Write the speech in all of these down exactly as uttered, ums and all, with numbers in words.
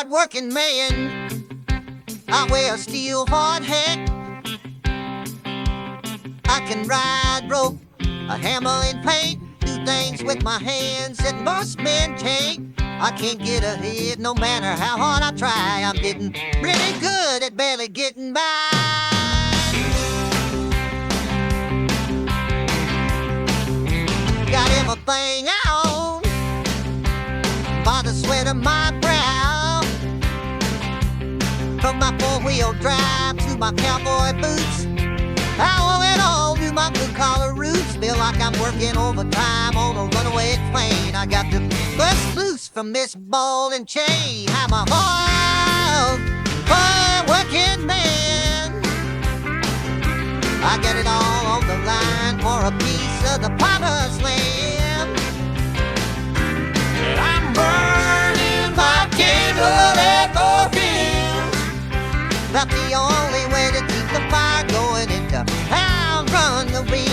hard-working man. I wear a steel hard hat. I can ride rope, a hammer and paint, do things with my hands that most men can't. I can't get ahead no matter how hard I try. I'm getting really good at barely getting by. Got everything on by the sweat of my brow. From my four-wheel drive to my cowboy boots, I owe it all to my blue-collar roots. Feel like I'm working overtime on a runaway plane. I got to bust loose from this ball and chain. I'm a hard, hard-working man. I got it all on the line for a piece of the promised land. And I'm burning my candle at four fields. That's the only way to keep the fire going and to outrun the wind.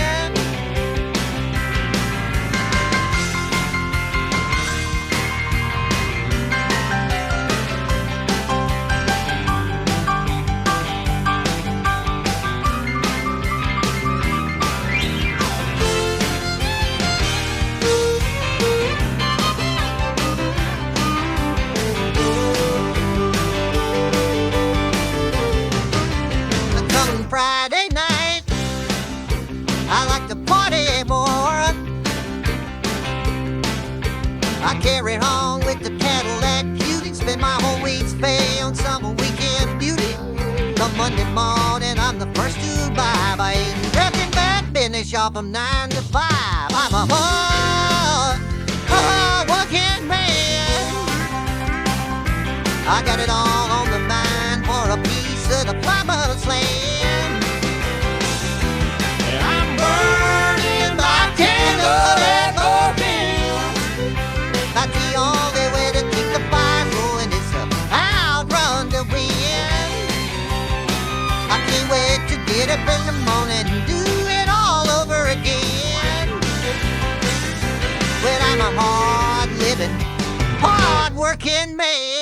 Friday night, I like to party more. I carry on with the Cadillac Cutie, spend my whole week's pay on summer weekend beauty. Come Monday morning, I'm the first to buy. I ain't drafting back, finish off from nine to five. I'm a hard, hard working man. I got it all on the mind for a piece of the promised land. That's the only way to keep the fire going is to outrun the wind. I can't wait to get up in the morning and do it all over again. Well, I'm a hard-living, hard-working man.